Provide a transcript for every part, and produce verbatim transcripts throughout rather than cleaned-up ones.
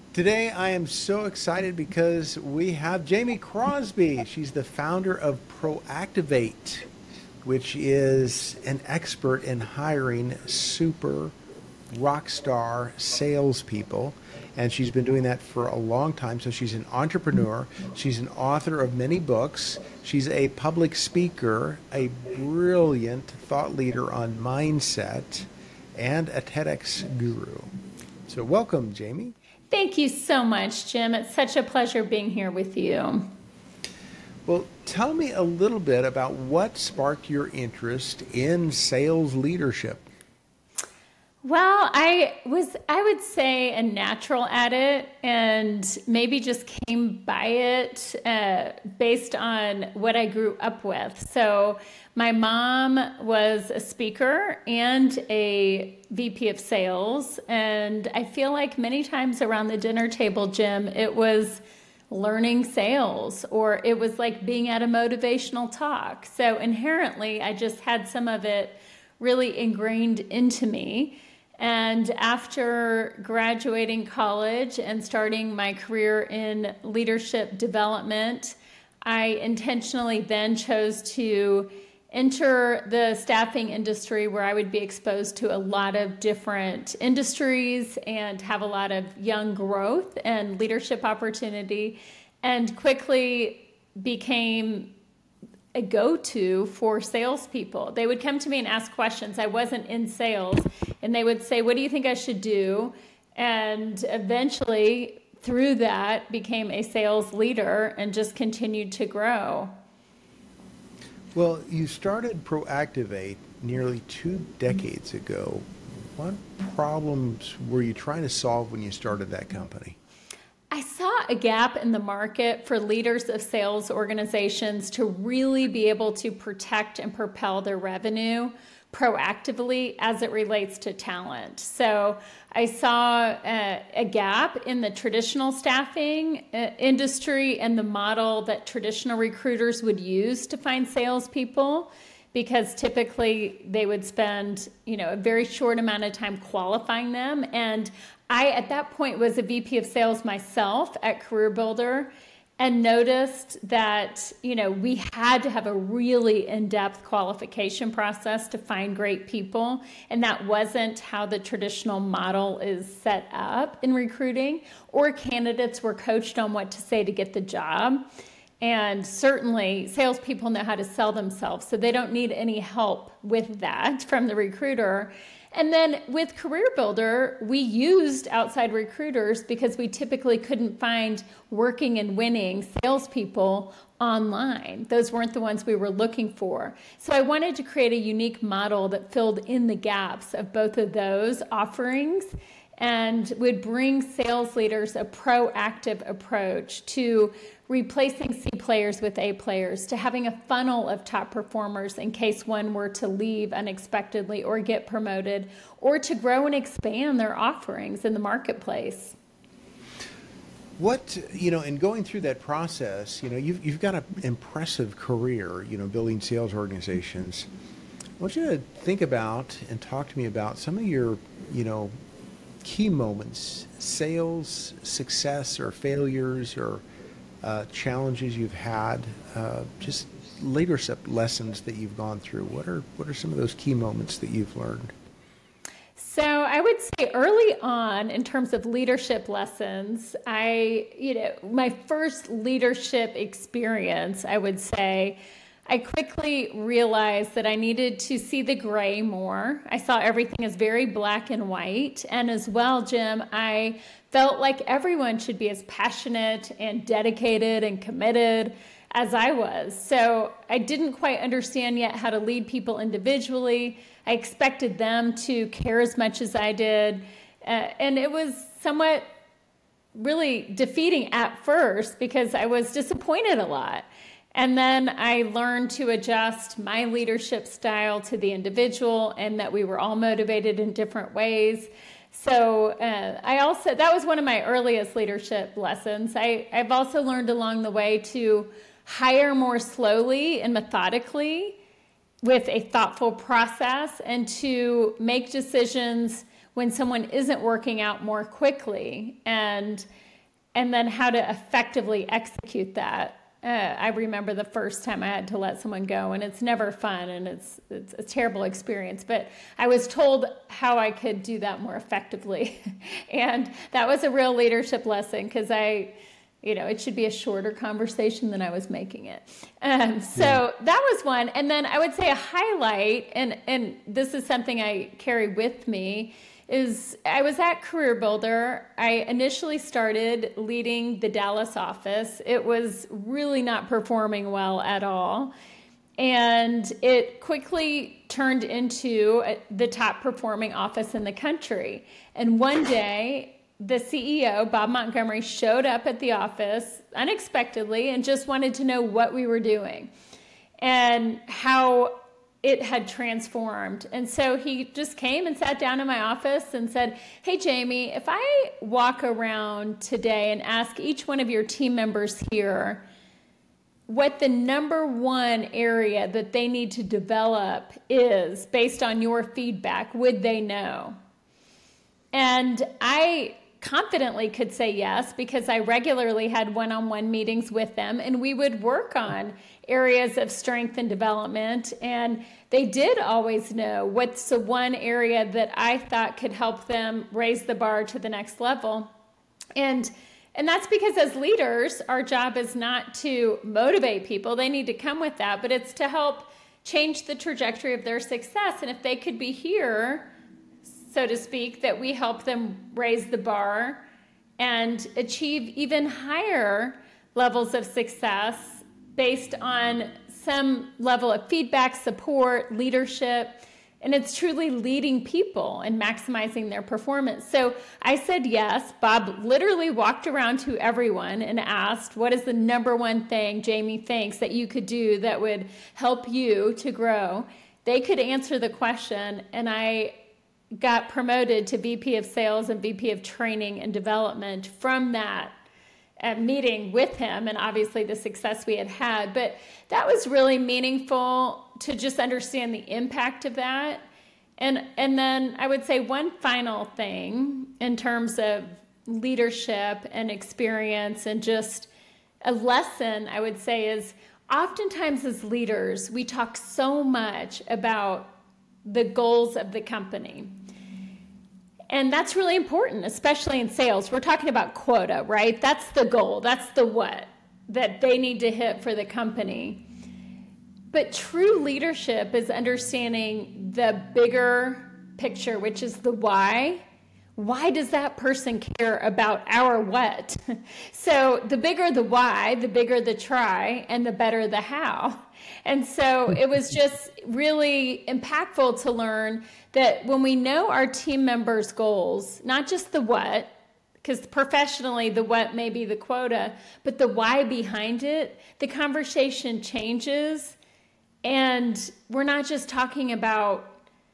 Today I am so excited because we have Jamie Crosby. She's the founder of Proactivate, which is an expert in hiring super rock star salespeople. And she's been doing that for a long time. So she's an entrepreneur. She's an author of many books. She's a public speaker, a brilliant thought leader on mindset, and a TEDx guru. So welcome, Jamie. Thank you so much, Jim. It's such a pleasure being here with you. Well, tell me a little bit about what sparked your interest in sales leadership. Well, I was, I would say, a natural at it, and maybe just came by it uh, based on what I grew up with. So my mom was a speaker and a V P of sales, and I feel like many times around the dinner table, Jim, it was learning sales, or it was like being at a motivational talk. So inherently, I just had some of it really ingrained into me. And after graduating college and starting my career in leadership development, I intentionally then chose to enter the staffing industry, where I would be exposed to a lot of different industries and have a lot of young growth and leadership opportunity, and quickly became a go-to for salespeople. They would come to me and ask questions. I wasn't in sales, and they would say, "What do you think I should do?" And eventually, through that, became a sales leader and just continued to grow. Well, you started Proactivate nearly two decades ago. What problems were you trying to solve when you started that company? I saw a gap in the market for leaders of sales organizations to really be able to protect and propel their revenue proactively as it relates to talent. So I saw a, a gap in the traditional staffing uh, industry and the model that traditional recruiters would use to find salespeople, because typically they would spend, you know, a very short amount of time qualifying them. And I, at that point, was a V P of sales myself at CareerBuilder, and noticed that, you know, we had to have a really in-depth qualification process to find great people. And that wasn't how the traditional model is set up in recruiting, or candidates were coached on what to say to get the job. And certainly salespeople know how to sell themselves, so they don't need any help with that from the recruiter. And then with CareerBuilder, we used outside recruiters because we typically couldn't find working and winning salespeople online. Those weren't the ones we were looking for. So I wanted to create a unique model that filled in the gaps of both of those offerings, and would bring sales leaders a proactive approach to replacing C players with A players, to having a funnel of top performers in case one were to leave unexpectedly or get promoted, or to grow and expand their offerings in the marketplace. What, you know, in going through that process, you know, you've, you've got an impressive career, you know, building sales organizations. I want you to think about and talk to me about some of your, you know, key moments, sales success or failures, or uh, challenges you've had, uh, just leadership lessons that you've gone through. What are what are some of those key moments that you've learned? So I would say early on, in terms of leadership lessons, I, you know, my first leadership experience, I would say, I quickly realized that I needed to see the gray more. I saw everything as very black and white. And as well, Jim, I felt like everyone should be as passionate and dedicated and committed as I was. So I didn't quite understand yet how to lead people individually. I expected them to care as much as I did. Uh, and it was somewhat really defeating at first, because I was disappointed a lot. And then I learned to adjust my leadership style to the individual, and that we were all motivated in different ways. So uh, I also, that was one of my earliest leadership lessons. I, I've also learned along the way to hire more slowly and methodically with a thoughtful process, and to make decisions when someone isn't working out more quickly, and and then how to effectively execute that. Uh, I remember the first time I had to let someone go, and it's never fun, and it's it's a terrible experience. But I was told how I could do that more effectively, and that was a real leadership lesson, because I, you know, it should be a shorter conversation than I was making it. Um, so yeah. That was one, and then I would say a highlight, and and this is something I carry with me, is I was at Career Builder. I initially started leading the Dallas office. It was really not performing well at all. And it quickly turned into the top performing office in the country. And one day, the C E O, Bob Montgomery, showed up at the office unexpectedly and just wanted to know what we were doing and how it had transformed. And so he just came and sat down in my office and said, "Hey, Jamie, if I walk around today and ask each one of your team members here what the number one area that they need to develop is based on your feedback, would they know?" And I confidently could say yes, because I regularly had one-on-one meetings with them, and we would work on areas of strength and development. And they did always know what's the one area that I thought could help them raise the bar to the next level. And and that's because as leaders, our job is not to motivate people. They need to come with that, but it's to help change the trajectory of their success. And if they could be here, so to speak, that we help them raise the bar and achieve even higher levels of success based on some level of feedback, support, leadership, and it's truly leading people and maximizing their performance. So I said yes. Bob literally walked around to everyone and asked, what is the number one thing Jamie thinks that you could do that would help you to grow? They could answer the question, and I got promoted to V P of Sales and V P of Training and Development from that uh, meeting with him, and obviously the success we had had. But that was really meaningful to just understand the impact of that. And, and then I would say one final thing in terms of leadership and experience, and just a lesson I would say is, oftentimes as leaders, we talk so much about the goals of the company. And that's really important, especially in sales. We're talking about quota, right? That's the goal. That's the what that they need to hit for the company. But true leadership is understanding the bigger picture, which is the why. Why does that person care about our what? So the bigger the why, the bigger the try, and the better the how. And so it was just really impactful to learn that when we know our team members' goals, not just the what, because professionally the what may be the quota, but the why behind it, the conversation changes. And we're not just talking about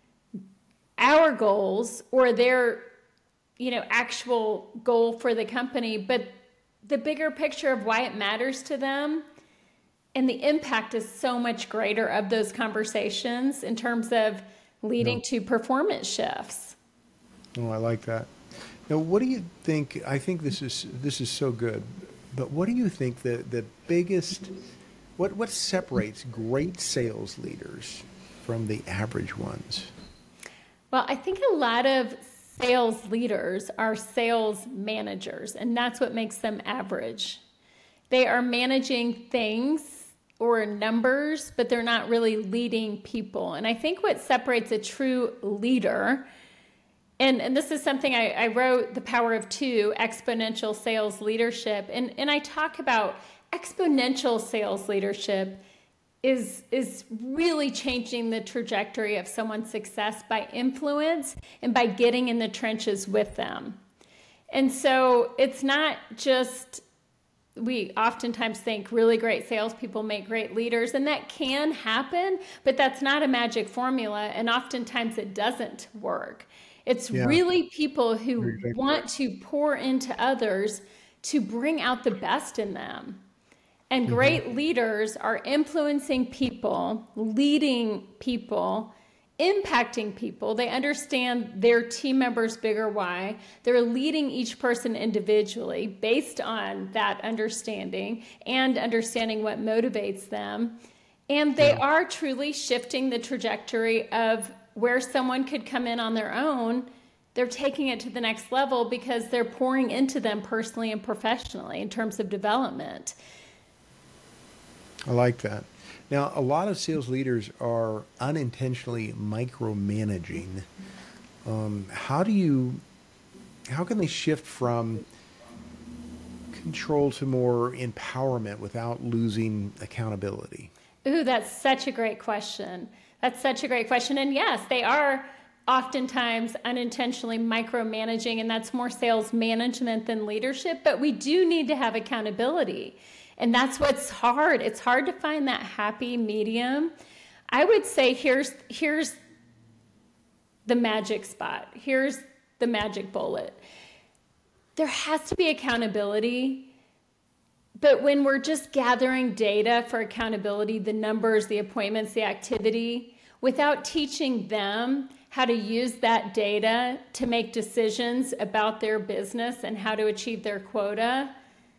our goals or their, you know, actual goal for the company, but the bigger picture of why it matters to them. And the impact is so much greater of those conversations in terms of leading no. to performance shifts. Oh, I like that. Now, what do you think? I think this is this is so good, but what do you think the the biggest, what what separates great sales leaders from the average ones? Well, I think a lot of sales leaders are sales managers, and that's what makes them average. They are managing things or numbers, but they're not really leading people. And I think what separates a true leader, and, and this is something I, I wrote, The Power of Two, Exponential Sales Leadership, and, and I talk about exponential sales leadership is, is really changing the trajectory of someone's success by influence and by getting in the trenches with them. And so it's not just, we oftentimes think really great salespeople make great leaders, and that can happen, but that's not a magic formula, and oftentimes it doesn't work. It's yeah. really people who exactly. want to pour into others to bring out the best in them. And great mm-hmm. leaders are influencing people, leading people impacting people. They understand their team members' bigger why. They're leading each person individually based on that understanding and understanding what motivates them. And they yeah. are truly shifting the trajectory of where someone could come in on their own. They're taking it to the next level because they're pouring into them personally and professionally in terms of development. I like that. Now, a lot of sales leaders are unintentionally micromanaging. Um, how do you, how can they shift from control to more empowerment without losing accountability? Ooh, that's such a great question. That's such a great question. And yes, they are oftentimes unintentionally micromanaging, and that's more sales management than leadership, but we do need to have accountability. And that's what's hard. It's hard to find that happy medium. I would say here's here's the magic spot. Here's the magic bullet. There has to be accountability, but when we're just gathering data for accountability, the numbers, the appointments, the activity, without teaching them how to use that data to make decisions about their business and how to achieve their quota,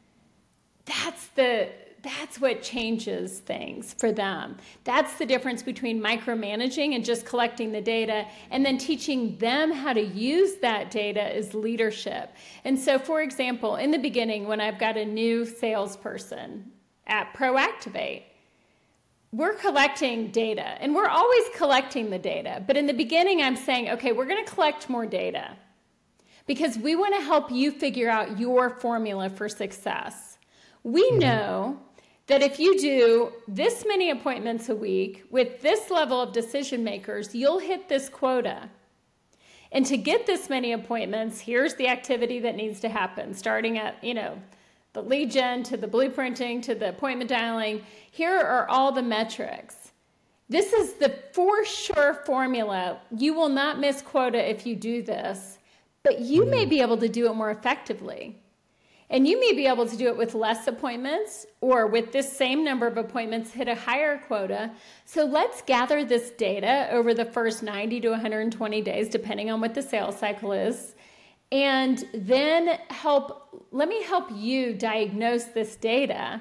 that's the that's what changes things for them. That's the difference between micromanaging and just collecting the data, and then teaching them how to use that data is leadership. And so, for example, in the beginning, when I've got a new salesperson at Proactivate, we're collecting data, and we're always collecting the data. But in the beginning, I'm saying, okay, we're going to collect more data because we want to help you figure out your formula for success. We know that if you do this many appointments a week with this level of decision makers, you'll hit this quota. And to get this many appointments, here's the activity that needs to happen, starting at, you know, the lead gen to the blueprinting to the appointment dialing. Here are all the metrics. This is the for sure formula. You will not miss quota if you do this, but you may be able to do it more effectively. And you may be able to do it with less appointments, or with this same number of appointments, hit a higher quota. So let's gather this data over the first ninety to one hundred twenty days, depending on what the sales cycle is. And then help, let me help you diagnose this data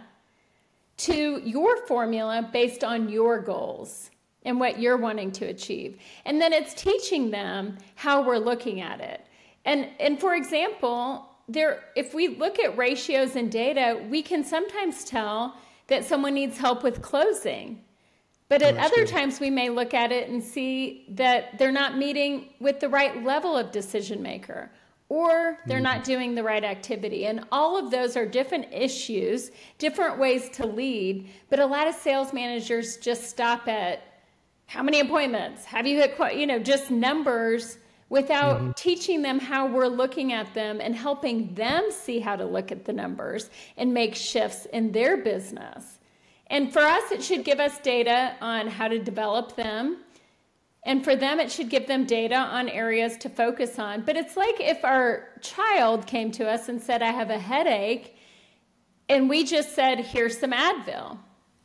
to your formula based on your goals and what you're wanting to achieve. And then it's teaching them how we're looking at it. And, and for example, There, if we look at ratios and data, we can sometimes tell that someone needs help with closing. But at other good. times, we may look at it and see that they're not meeting with the right level of decision maker, or they're mm-hmm. not doing the right activity. And all of those are different issues, different ways to lead. But a lot of sales managers just stop at how many appointments? Have you hit, you know, just numbers, without mm-hmm. teaching them how we're looking at them and helping them see how to look at the numbers and make shifts in their business. And for us, it should give us data on how to develop them. And for them, it should give them data on areas to focus on. But it's like if our child came to us and said, I have a headache, and we just said, here's some Advil.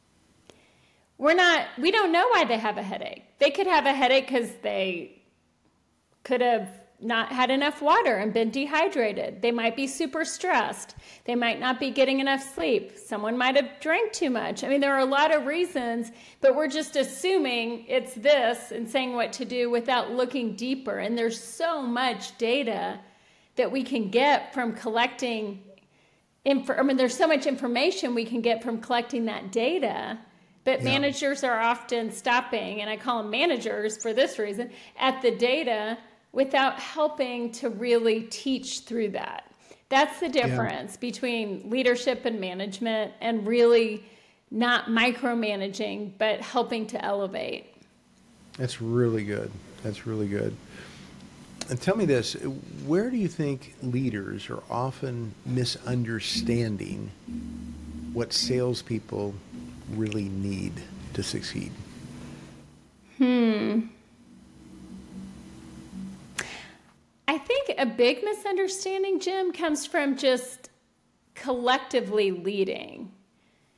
We're not, we don't know why they have a headache. They could have a headache because they could have not had enough water and been dehydrated. They might be super stressed. They might not be getting enough sleep. Someone might have drank too much. I mean, there are a lot of reasons, but we're just assuming it's this and saying what to do without looking deeper. And there's so much data that we can get from collecting, info- I mean, there's so much information we can get from collecting that data. But yeah. managers are often stopping, and I call them managers for this reason, at the data without helping to really teach through that. That's the difference yeah. between leadership and management, and really not micromanaging, but helping to elevate. That's really good. That's really good. And tell me this, where do you think leaders are often misunderstanding what salespeople really need to succeed? Hmm. I think a big misunderstanding, Jim, comes from just collectively leading,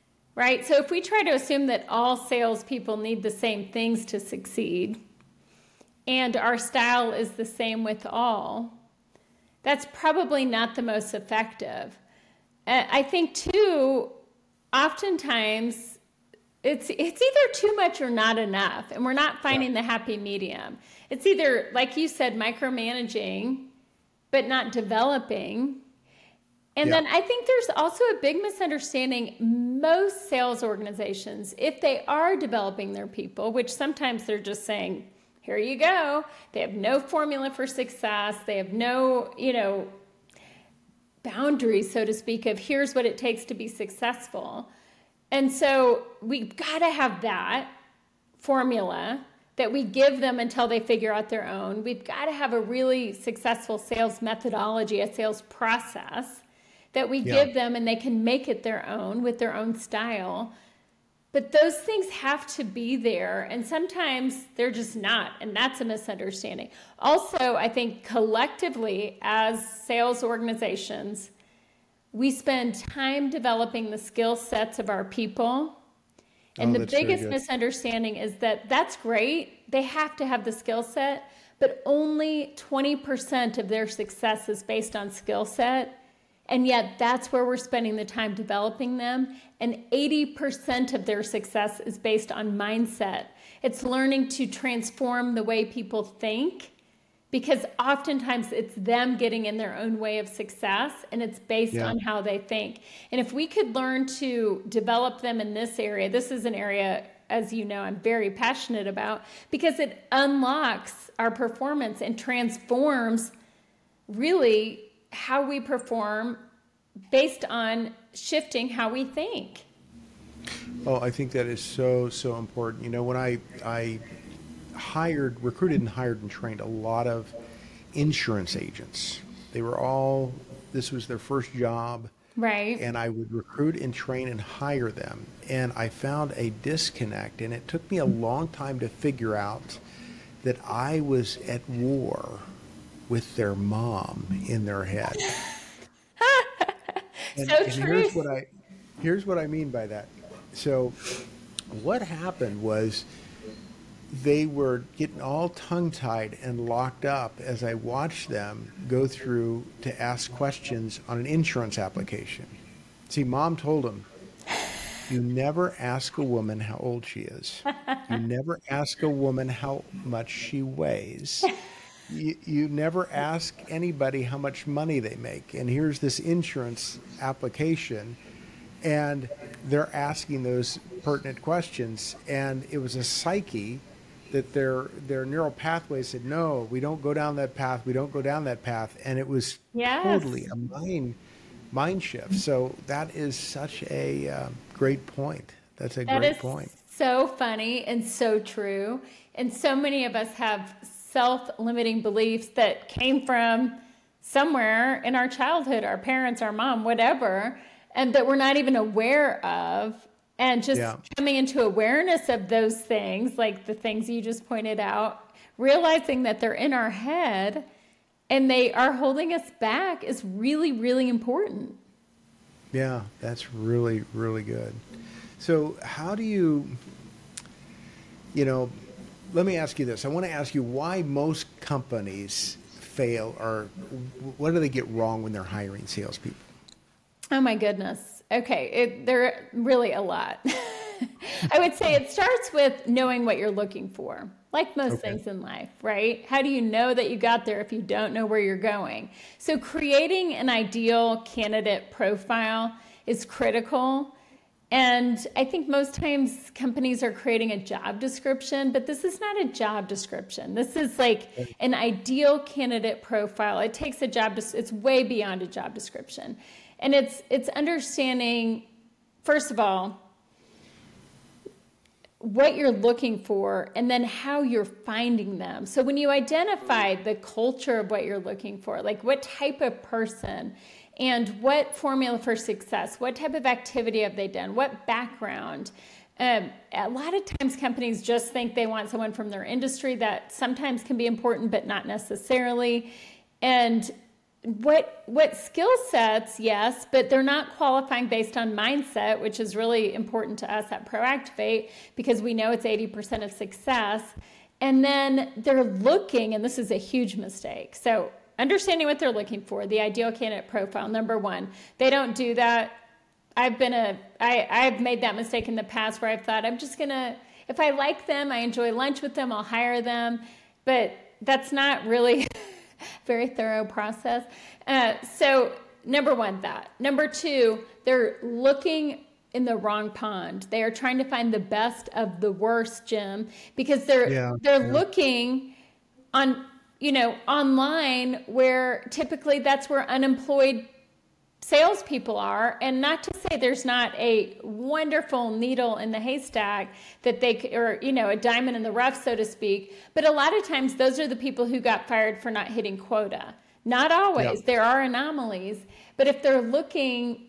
right? So if we try to assume that all salespeople need the same things to succeed, and our style is the same with all, that's probably not the most effective. Uh, I think too, oftentimes it's it's either too much or not enough, and we're not finding yeah. the happy medium. It's either, like you said, micromanaging, but not developing. And yeah. then I think there's also a big misunderstanding. Most sales organizations, if they are developing their people, which sometimes they're just saying, here you go. They have no formula for success. They have no, you know, boundaries, so to speak, of here's what it takes to be successful. And so we've got to have that formula that we give them until they figure out their own. We've got to have a really successful sales methodology, a sales process that we yeah. give them, and they can make it their own with their own style. But those things have to be there, and sometimes they're just not, and that's a misunderstanding. Also, I think collectively as sales organizations, we spend time developing the skill sets of our people. And oh, the biggest misunderstanding is that that's great. They have to have the skill set, but only twenty percent of their success is based on skill set. And yet that's where we're spending the time developing them. And eighty percent of their success is based on mindset. It's learning to transform the way people think, because oftentimes it's them getting in their own way of success, and it's based yeah. on how they think. And if we could learn to develop them in this area, this is an area, as you know, I'm very passionate about, because it unlocks our performance and transforms really how we perform based on shifting how we think. Oh, I think that is so, so important. You know, when I, I hired, recruited and hired and trained a lot of insurance agents. They were all, this was their first job. Right. And I would recruit and train and hire them. And I found a disconnect, and it took me a long time to figure out that I was at war with their mom in their head. and, so and true. Here's what I, here's what I mean by that. So what happened was they were getting all tongue-tied and locked up as I watched them go through to ask questions on an insurance application. See, Mom told them, you never ask a woman how old she is. You never ask a woman how much she weighs. You, you never ask anybody how much money they make. And here's this insurance application, and they're asking those pertinent questions. And it was a psyche that their their neural pathway said, no, we don't go down that path. We don't go down that path. And it was yes. totally a mind mind shift. So that is such a uh, great point. That's a that great is point. So funny and so true. And so many of us have self-limiting beliefs that came from somewhere in our childhood, our parents, our mom, whatever, and that we're not even aware of. And just yeah. coming into awareness of those things, like the things you just pointed out, realizing that they're in our head and they are holding us back is really, really important. Yeah, that's really, really good. So how do you, you know, let me ask you this. I want to ask you why most companies fail, or what do they get wrong when they're hiring salespeople? Oh my goodness. Okay, it, there are really a lot. I would say it starts with knowing what you're looking for, like most okay. things in life, right? How do you know that you got there if you don't know where you're going? So creating an ideal candidate profile is critical. And I think most times companies are creating a job description, but this is not a job description. This is like an ideal candidate profile. It takes a job, des- it's way beyond a job description. And it's it's understanding, first of all, what you're looking for and then how you're finding them. So when you identify the culture of what you're looking for, like what type of person and what formula for success, what type of activity have they done, what background. Um, a lot of times companies just think they want someone from their industry. That sometimes can be important, but not necessarily. And what what skill sets, yes, but they're not qualifying based on mindset, which is really important to us at Proactivate because we know it's eighty percent of success. And then they're looking, and this is a huge mistake. So understanding what they're looking for, the ideal candidate profile, number one, they don't do that. I've been a, I, I've made that mistake in the past where I've thought, I'm just going to, if I like them, I enjoy lunch with them, I'll hire them. But that's not really a very thorough process. Uh, so number one, that. Number two, they're looking in the wrong pond. They are trying to find the best of the worst, Jim, because they're Yeah, they're yeah. looking on, you know, online, where typically that's where unemployed salespeople are. And not to say there's not a wonderful needle in the haystack that they c- or you know, a diamond in the rough, so to speak, but a lot of times those are the people who got fired for not hitting quota. Not always. Yeah. There are anomalies, but if they're looking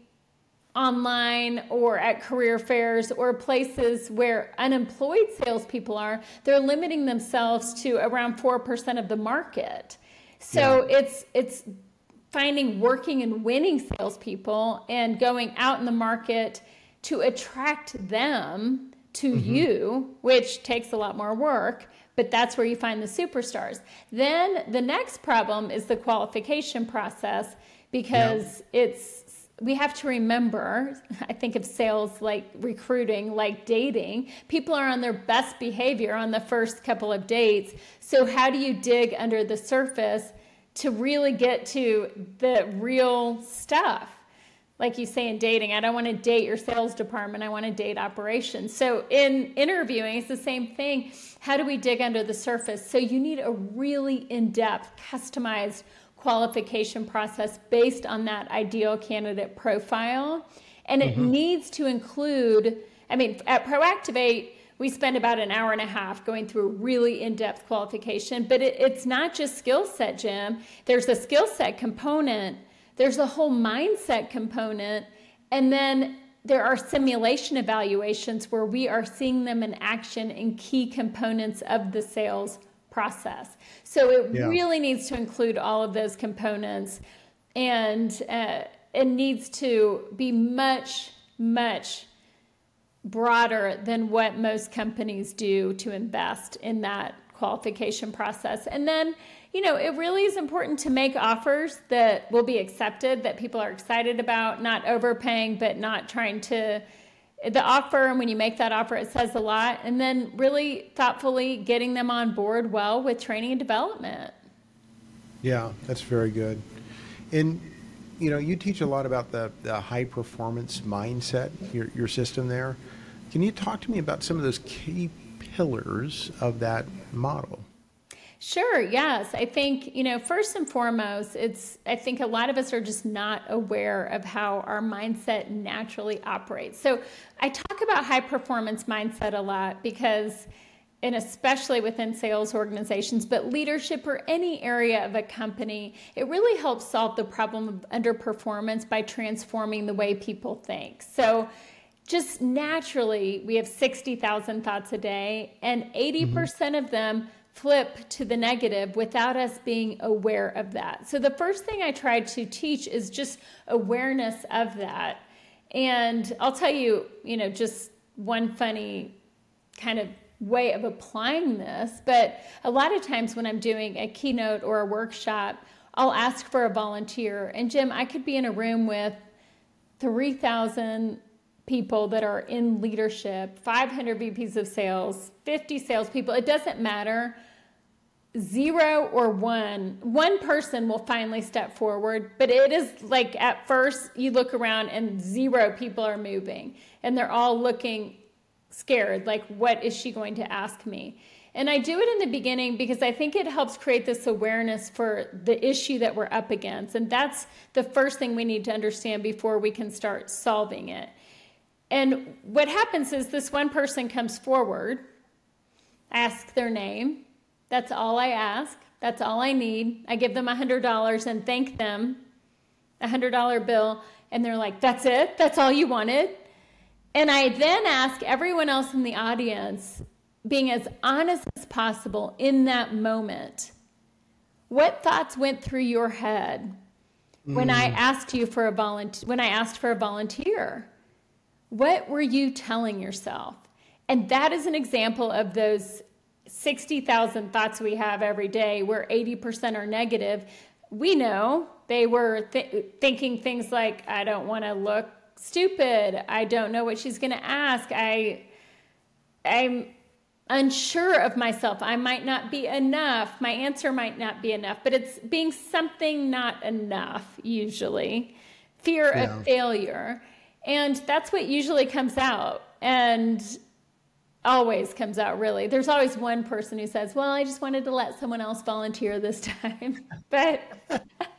online or at career fairs or places where unemployed salespeople are, they're limiting themselves to around four percent of the market. So Yeah. it's it's finding working and winning salespeople and going out in the market to attract them to Mm-hmm. you, which takes a lot more work, but that's where you find the superstars. Then the next problem is the qualification process, because it's, we have to remember, I think of sales like recruiting, like dating. People are on their best behavior on the first couple of dates. So how do you dig under the surface to really get to the real stuff? Like you say in dating, I don't want to date your sales department, I want to date operations. So in interviewing, it's the same thing. How do we dig under the surface? So you need a really in-depth, customized qualification process based on that ideal candidate profile. And it Mm-hmm. needs to include, I mean, at Proactivate, we spend about an hour and a half going through a really in-depth qualification, but it, it's not just skill set, Jim. There's a skill set component, there's a whole mindset component, and then there are simulation evaluations where we are seeing them in action in key components of the sales process. So it Yeah. really needs to include all of those components, and uh, it needs to be much, much broader than what most companies do to invest in that qualification process. And then, you know, it really is important to make offers that will be accepted, that people are excited about, not overpaying, but not trying to, the offer, and when you make that offer, it says a lot. And then really thoughtfully getting them on board well with training and development. Yeah, that's very good. And, you know, you teach a lot about the, the high performance mindset, your, your system there. Can you talk to me about some of those key pillars of that model? Sure, yes. I think, you know, first and foremost, it's, I think a lot of us are just not aware of how our mindset naturally operates. So I talk about high performance mindset a lot because, and especially within sales organizations, but leadership or any area of a company, it really helps solve the problem of underperformance by transforming the way people think. So just naturally, we have sixty thousand thoughts a day, and eighty percent of them flip to the negative without us being aware of that. So the first thing I try to teach is just awareness of that. And I'll tell you, you know, just one funny kind of way of applying this, but a lot of times when I'm doing a keynote or a workshop, I'll ask for a volunteer. And Jim, I could be in a room with three thousand people that are in leadership, five hundred V Ps of sales, fifty salespeople. It doesn't matter. Zero or one, one person will finally step forward, but it is like at first you look around and zero people are moving and they're all looking scared, like, what is she going to ask me? And I do it in the beginning because I think it helps create this awareness for the issue that we're up against. And that's the first thing we need to understand before we can start solving it. And what happens is this one person comes forward, ask their name. That's all I ask. That's all I need. I give them one hundred dollars and thank them, a one hundred dollar bill. And they're like, that's it? That's all you wanted? And I then ask everyone else in the audience, being as honest as possible in that moment, what thoughts went through your head when I asked you for a volunteer, when I asked for a volunteer? What were you telling yourself? And that is an example of those sixty thousand thoughts we have every day, where eighty percent are negative, we know they were th- thinking things like, I don't want to look stupid. I don't know what she's going to ask. I, I'm unsure of myself. I might not be enough. My answer might not be enough, but it's being something not enough, usually. Fear yeah. of failure. And that's what usually comes out. And always comes out, really. There's always one person who says, well, I just wanted to let someone else volunteer this time. but, but,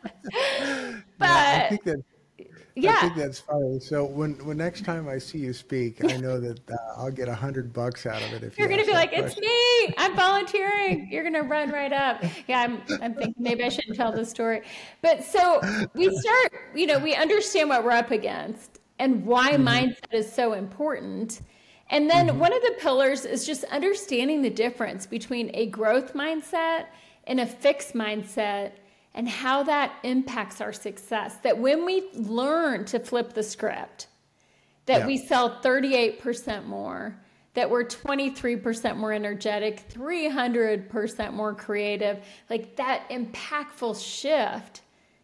yeah, I think that, yeah. I think that's funny. So when, when next time I see you speak, I know that uh, I'll get a hundred bucks out of it. If you're you going to be like, question. it's me, I'm volunteering. You're going to run right up. Yeah, I'm, I'm thinking maybe I shouldn't tell this story. But so we start, you know, we understand what we're up against and why mm-hmm. mindset is so important. And then mm-hmm. one of the pillars is just understanding the difference between a growth mindset and a fixed mindset and how that impacts our success. That when we learn to flip the script, that yeah. we sell thirty-eight percent more, that we're twenty-three percent more energetic, three hundred percent more creative, like that impactful shift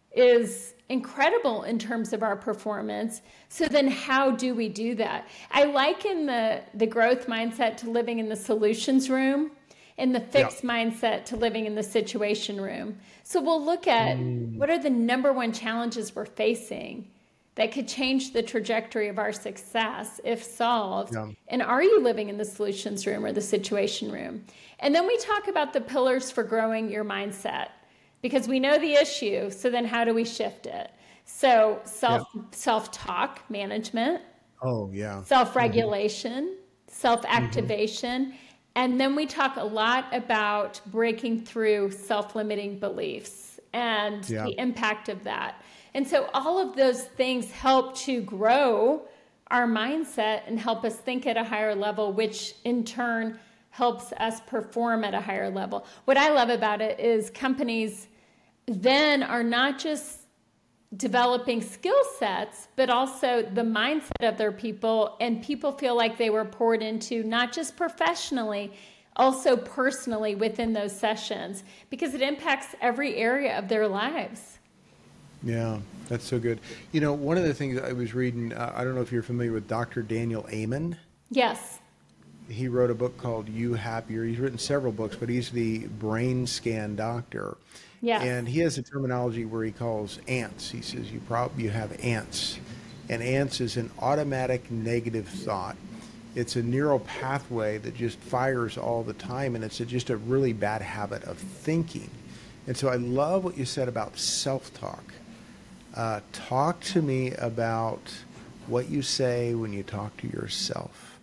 is incredible in terms of our performance. So then how do we do that? I liken the, the growth mindset to living in the solutions room and the fixed yeah. mindset to living in the situation room. So we'll look at mm. what are the number one challenges we're facing that could change the trajectory of our success if solved. Yeah. And are you living in the solutions room or the situation room? And then we talk about the pillars for growing your mindset, because we know the issue. So then how do we shift it? So self, yeah. self-talk management. Oh, yeah. Self-regulation, mm-hmm. self-activation. Mm-hmm. And then we talk a lot about breaking through self-limiting beliefs and yeah. the impact of that. And so all of those things help to grow our mindset and help us think at a higher level, which in turn helps us perform at a higher level. What I love about it is companies then are not just developing skill sets, but also the mindset of their people, and people feel like they were poured into not just professionally, also personally within those sessions, because it impacts every area of their lives. Yeah, that's so good. You know, one of the things I was reading, uh, I don't know if you're familiar with Doctor Daniel Amen. Yes. He wrote a book called You Happier. He's written several books, but he's the brain scan doctor. Yeah. And he has a terminology where he calls ants. He says you probably you have ants. And ants is an automatic negative thought. It's a neural pathway that just fires all the time, and it's a, just a really bad habit of thinking. And so I love what you said about self-talk. Uh, talk to me about what you say when you talk to yourself.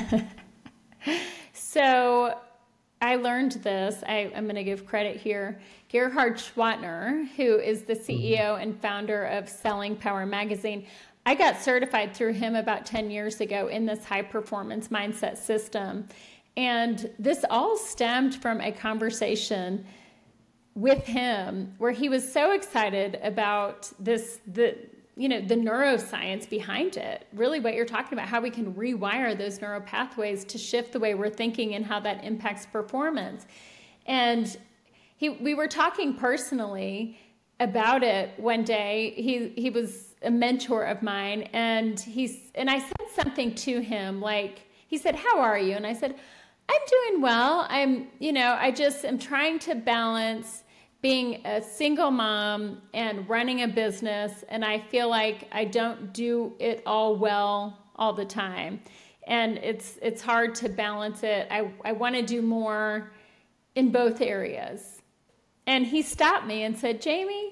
So I learned this. I, I'm going to give credit here. Gerhard Schwartner, who is the C E O and founder of Selling Power Magazine, I got certified through him about ten years ago in this high performance mindset system. And this all stemmed from a conversation with him where he was so excited about this, the, you know, the neuroscience behind it, really what you're talking about, how we can rewire those neural pathways to shift the way we're thinking and how that impacts performance. And he, we were talking personally about it one day. He, he was a mentor of mine, and he's, and I said something to him, like, he said, "How are you?" And I said, "I'm doing well. I'm, you know, I just am trying to balance being a single mom and running a business, and I feel like I don't do it all well all the time. And it's it's hard to balance it. I, I want to do more in both areas." And he stopped me and said, "Jamie,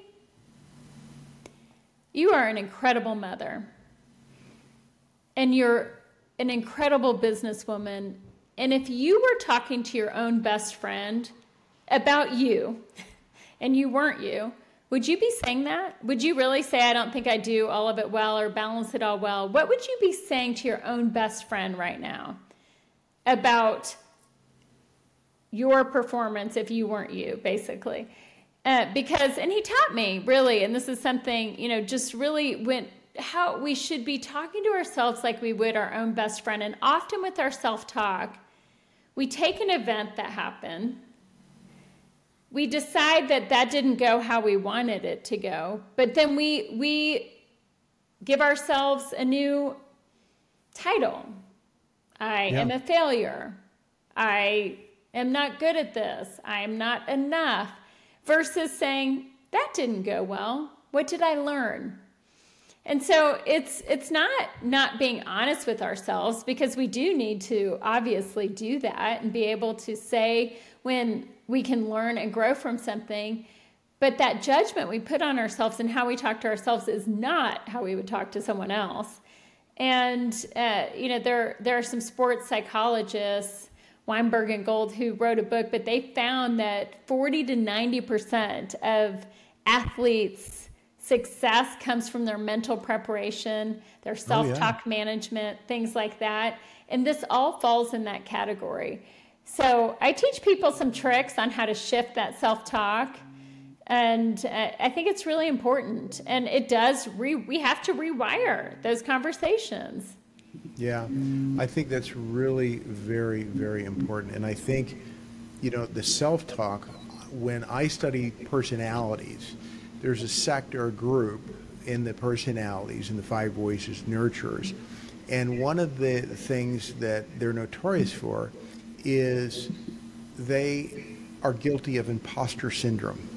you are an incredible mother, and you're an incredible businesswoman. And if you were talking to your own best friend about you, and you weren't you, would you be saying that? Would you really say, I don't think I do all of it well or balance it all well? What would you be saying to your own best friend right now about your performance if you weren't you, basically?" Uh, because, and he taught me, really, and this is something, you know, just really went, how we should be talking to ourselves like we would our own best friend. And often with our self-talk, we take an event that happened. We decide that that didn't go how we wanted it to go, but then we we give ourselves a new title. I Yeah. am a failure. I am not good at this. I am not enough. Versus saying, that didn't go well. What did I learn? And so it's it's not not being honest with ourselves, because we do need to obviously do that and be able to say when we can learn and grow from something. But that judgment we put on ourselves and how we talk to ourselves is not how we would talk to someone else. And, uh, you know, there, there are some sports psychologists, Weinberg and Gold, who wrote a book, but they found that forty to ninety percent of athletes' success comes from their mental preparation, their self-talk Oh, yeah. management, things like that. And this all falls in that category. So I teach people some tricks on how to shift that self-talk. And uh, I think it's really important. And it does, re- we have to rewire those conversations. Yeah, I think that's really very, very important. And I think, you know, the self-talk, when I study personalities, there's a sect or a group in the personalities, in the five voices, nurturers. And one of the things that they're notorious for is they are guilty of imposter syndrome.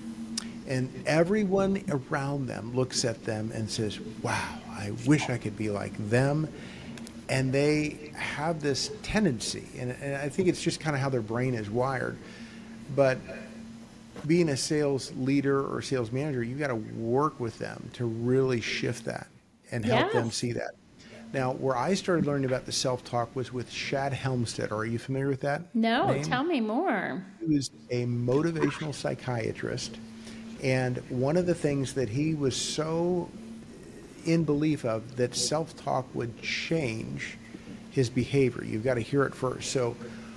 And everyone around them looks at them and says, wow, I wish I could be like them. And they have this tendency, and, and I think it's just kind of how their brain is wired. But being a sales leader or sales manager, you've got to work with them to really shift that and help Yes. them see that. Now, where I started learning about the self-talk was with Shad Helmstedt. Are you familiar with that No, name? tell me more. He was a motivational psychiatrist. And one of the things that he was so in belief of, that self-talk would change his behavior. You've got to hear it first. So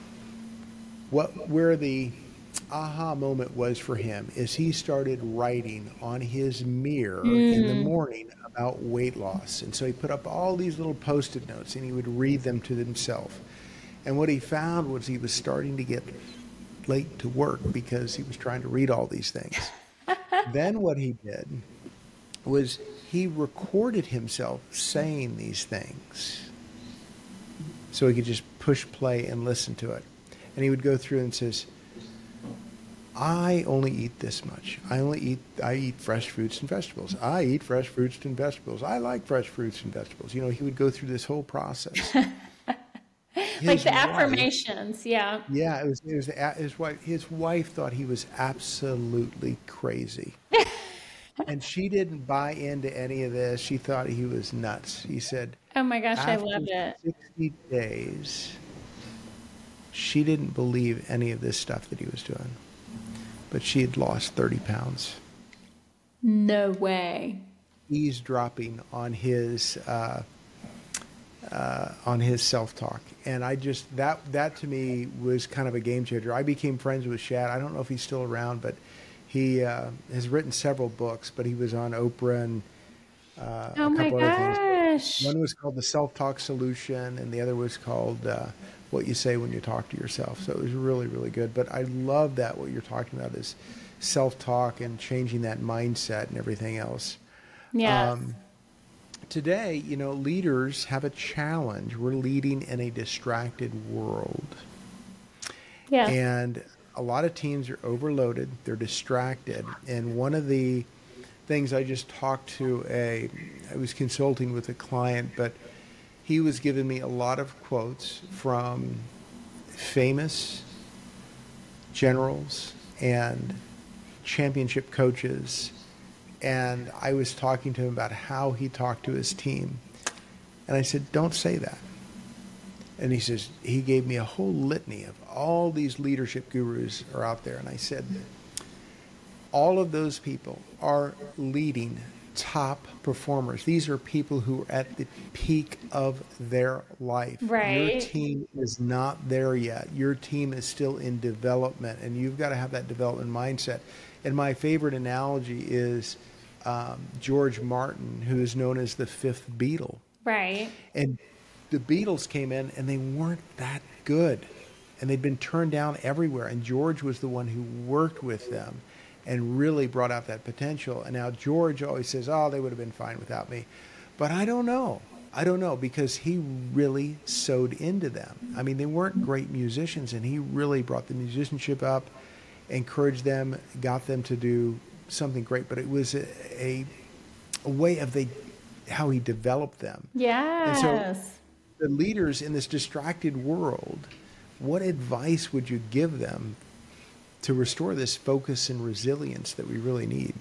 what where the aha moment was for him is he started writing on his mirror in the morning about weight loss. And so he put up all these little post-it notes and he would read them to himself. And what he found was he was starting to get late to work because he was trying to read all these things. Then what he did was he recorded himself saying these things so he could just push play and listen to it. And he would go through and says, I only eat this much. I only eat, I eat fresh fruits and vegetables. I eat fresh fruits and vegetables. I like fresh fruits and vegetables. You know, he would go through this whole process. Like His the wife- affirmations, yeah. Yeah, it was, it was the, his wife. His wife thought he was absolutely crazy, and she didn't buy into any of this. She thought he was nuts. He said, Oh my gosh, I after love it. sixty days, she didn't believe any of this stuff that he was doing, but she had lost thirty pounds. No way. Eavesdropping on his uh, uh, on his self-talk, and I just that that to me was kind of a game changer. I became friends with Shad. I don't know if he's still around, but he uh, has written several books. But he was on Oprah and uh, Oh a my couple other things. gosh. One was called The Self-Talk Solution, and the other was called uh, What You Say When You Talk to Yourself. So it was really, really good. But I love that what you're talking about is self-talk and changing that mindset and everything else. Yes. Um, today, you know, leaders have a challenge. We're leading in a distracted world. Yes. And a lot of teams are overloaded. They're distracted. And one of the things I just talked to a, I was consulting with a client, but he was giving me a lot of quotes from famous generals and championship coaches. And I was talking to him about how he talked to his team. And I said, don't say that. And he says, he gave me a whole litany of all these leadership gurus are out there. And I said, all of those people are leading top performers. These are people who are at the peak of their life. Right. Your team is not there yet. Your team is still in development, and you've got to have that development mindset. And my favorite analogy is um, George Martin, who is known as the fifth Beatle. Right. And the Beatles came in and they weren't that good. and they'd been turned down everywhere. And George was the one who worked with them and really brought out that potential. And now George always says, oh, they would have been fine without me. But I don't know. I don't know, because he really sewed into them. I mean, they weren't great musicians, and he really brought the musicianship up, encouraged them, got them to do something great. But it was a, a, a way of they how he developed them. Yes. And so the leaders in this distracted world, what advice would you give them to restore this focus and resilience that we really need?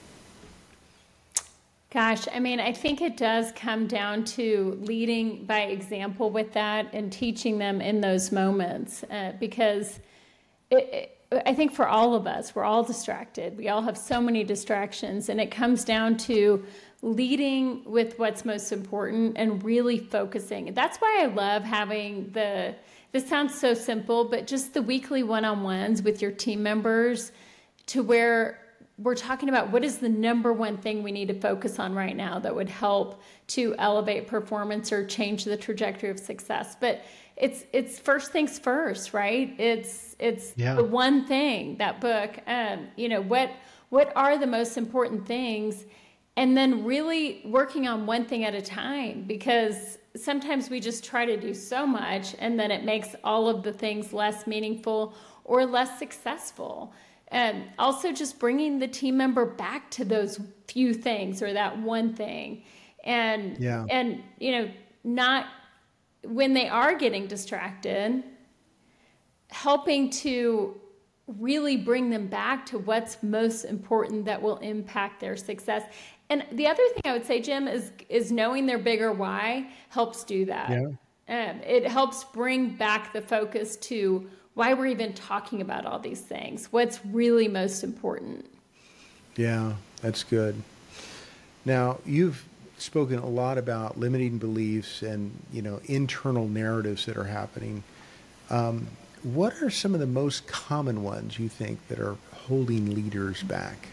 Gosh, I mean, I think it does come down to leading by example with that and teaching them in those moments, uh, because it, it, I think for all of us, we're all distracted. We all have so many distractions, and it comes down to leading with what's most important and really focusing. That's why I love having the, this sounds so simple, but just the weekly one-on-ones with your team members, to where we're talking about what is the number one thing we need to focus on right now that would help to elevate performance or change the trajectory of success. But it's it's first things first, right? It's it's Yeah. the one thing, that book. Um, you know, what what are the most important things, and then really working on one thing at a time, because sometimes we just try to do so much, and then it makes all of the things less meaningful or less successful. And also just bringing the team member back to those few things or that one thing. And, Yeah. and you know, not when they are getting distracted, helping to really bring them back to what's most important that will impact their success. And the other thing I would say, Jim, is is knowing their bigger why helps do that. Yeah. Um, it helps bring back the focus to why we're even talking about all these things. What's really most important. Yeah, that's good. Now, you've spoken a lot about limiting beliefs and, you know, internal narratives that are happening. Um, what are some of the most common ones you think that are holding leaders back?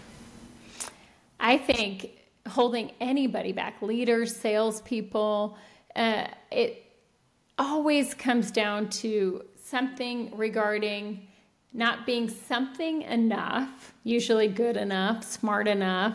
I think holding anybody back, leaders, salespeople, uh, it always comes down to something regarding not being something enough, usually good enough, smart enough,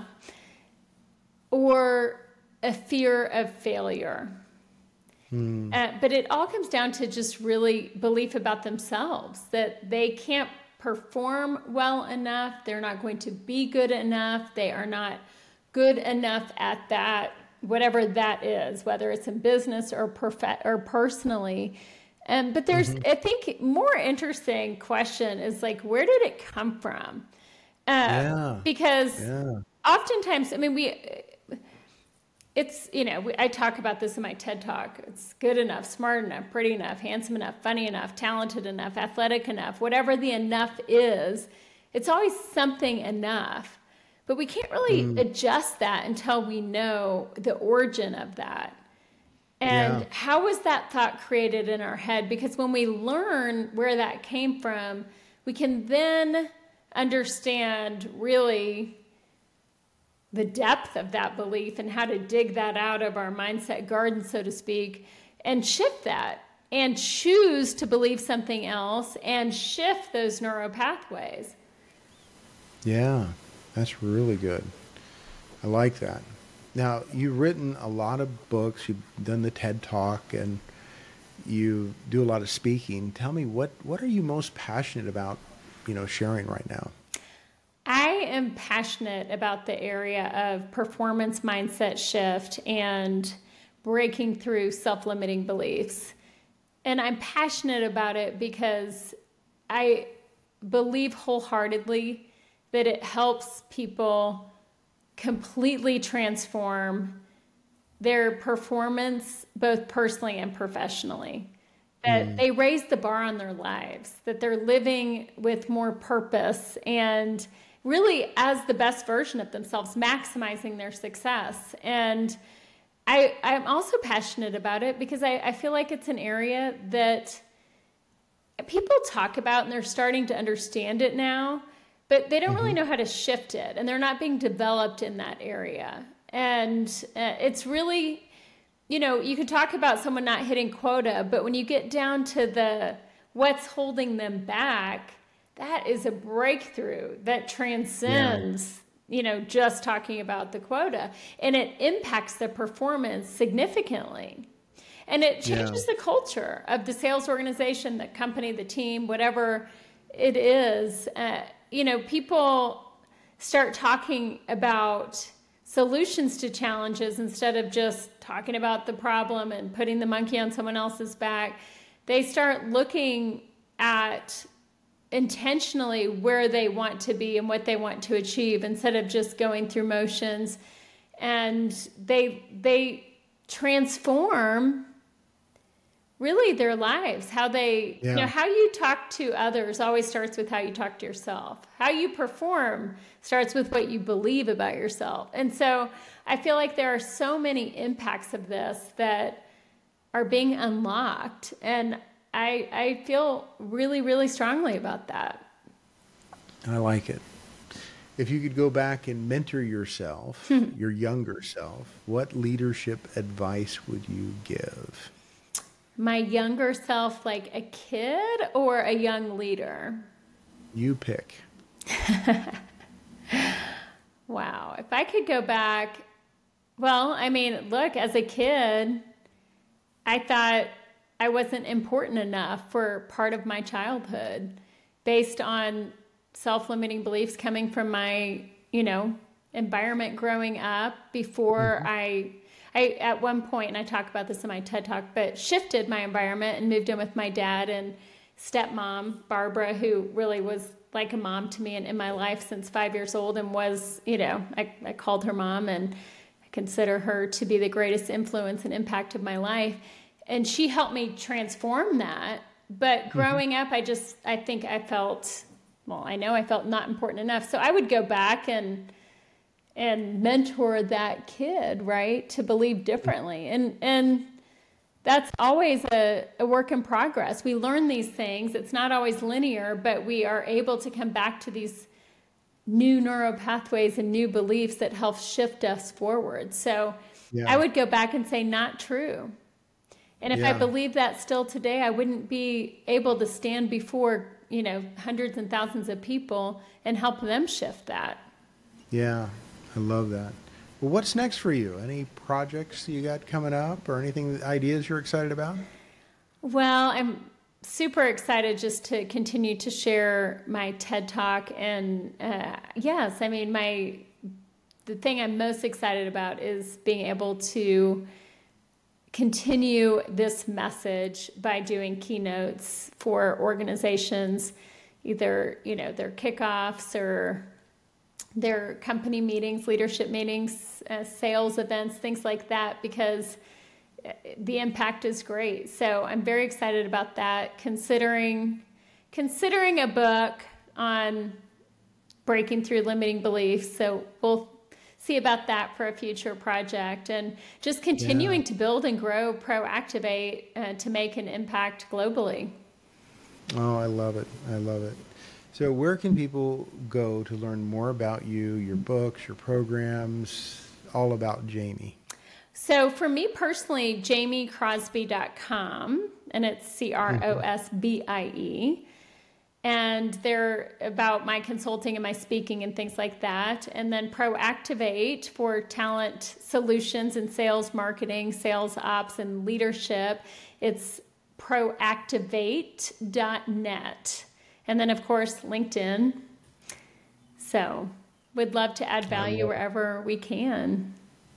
or a fear of failure. Hmm. Uh, but it all comes down to just really belief about themselves, that they can't perform well enough, they're not going to be good enough, they are not good enough at that, whatever that is, whether it's in business or prof- or personally. Um, but there's, mm-hmm. I think, more interesting question is like, where did it come from? Uh, yeah. Because yeah. oftentimes, I mean, we, it's, you know, we, I talk about this in my TED Talk. It's good enough, smart enough, pretty enough, handsome enough, funny enough, talented enough, athletic enough, whatever the enough is, it's always something enough. But we can't really mm. adjust that until we know the origin of that. And yeah. how was that thought created in our head? Because when we learn where that came from, we can then understand really the depth of that belief and how to dig that out of our mindset garden, so to speak, and shift that and choose to believe something else and shift those neural pathways. Yeah, that's really good. I like that. Now, you've written a lot of books, you've done the TED Talk, and you do a lot of speaking. Tell me, what, what are you most passionate about, you know, sharing right now? I am passionate about the area of performance mindset shift and breaking through self-limiting beliefs. And I'm passionate about it because I believe wholeheartedly that it helps people completely transform their performance, both personally and professionally. That mm. they raise the bar on their lives, that they're living with more purpose and really as the best version of themselves, maximizing their success. And I, I'm also passionate about it because I, I feel like it's an area that people talk about and they're starting to understand it now, but they don't mm-hmm. really know how to shift it, and they're not being developed in that area. And uh, it's really, you know, you could talk about someone not hitting quota, but when you get down to the what's holding them back, that is a breakthrough that transcends, yeah. you know, just talking about the quota. And it impacts the performance significantly. And it changes yeah. the culture of the sales organization, the company, the team, whatever it is. Uh, you know, people start talking about solutions to challenges instead of just talking about the problem and putting the monkey on someone else's back. They start looking at intentionally where they want to be and what they want to achieve instead of just going through motions. And they they transform really their lives. How they, yeah. you know, how you talk to others always starts with how you talk to yourself. How you perform starts with what you believe about yourself. And so I feel like there are so many impacts of this that are being unlocked. And I, I feel really, really strongly about that. I like it. If you could go back and mentor yourself, your younger self, what leadership advice would you give? My younger self, like a kid or a young leader? You pick. Wow. If I could go back, well, I mean, look, as a kid, I thought I wasn't important enough for part of my childhood based on self-limiting beliefs coming from my, you know, environment growing up before mm-hmm. I... I, at one point, and I talk about this in my TED Talk, but shifted my environment and moved in with my dad and stepmom, Barbara, who really was like a mom to me and in my life since five years old and was, you know, I, I called her mom and I consider her to be the greatest influence and impact of my life. And she helped me transform that. But growing mm-hmm. up, I just, I think I felt, well, I know I felt not important enough. So I would go back and and mentor that kid, right, to believe differently. And and that's always a, a work in progress. We learn these things. It's not always linear, but we are able to come back to these new neural pathways and new beliefs that help shift us forward. So yeah. I would go back and say, not true. And if yeah. I believe that still today, I wouldn't be able to stand before, you know, hundreds and thousands of people and help them shift that. Yeah. I love that. Well, what's next for you? Any projects you got coming up or anything, ideas you're excited about? Well, I'm super excited just to continue to share my TED Talk. And uh, yes, I mean, my the thing I'm most excited about is being able to continue this message by doing keynotes for organizations, either, you know, their kickoffs or their company meetings, leadership meetings, uh, sales events, things like that, because the impact is great. So I'm very excited about that. Considering considering a book on breaking through limiting beliefs. So we'll see about that for a future project, and just continuing yeah. to build and grow Proactivate uh, to make an impact globally. Oh, I love it. I love it. So where can people go to learn more about you, your books, your programs, all about Jamie? So for me personally, jamie crosbie dot com, and it's C R O S B I E. And they're about my consulting and my speaking and things like that. And then Proactivate for talent solutions and sales marketing, sales ops, and leadership. It's proactivate dot net. And then, of course, LinkedIn. So we'd love to add value wherever we can.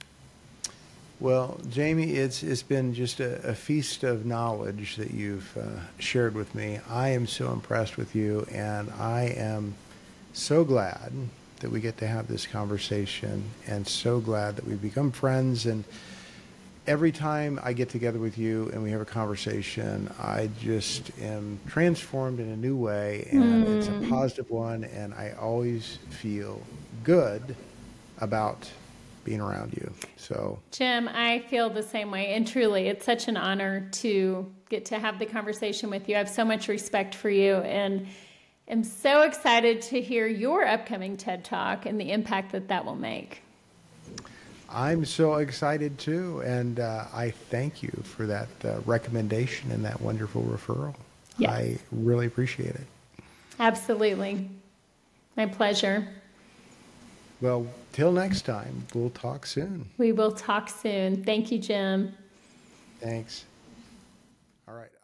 Well, Jamie, it's it's been just a, a feast of knowledge that you've uh, shared with me. I am so impressed with you, and I am so glad that we get to have this conversation, and so glad that we've become friends. And every time I get together with you and we have a conversation, I just am transformed in a new way, and mm. it's a positive one, and I always feel good about being around you. So, Jim, I feel the same way, and truly, it's such an honor to get to have the conversation with you. I have so much respect for you, and am so excited to hear your upcoming TED Talk and the impact that that will make. I'm so excited too, and uh, I thank you for that uh, recommendation and that wonderful referral. Yeah. I really appreciate it. Absolutely. My pleasure. Well, till next time, we'll talk soon. We will talk soon. Thank you, Jim. Thanks. All right.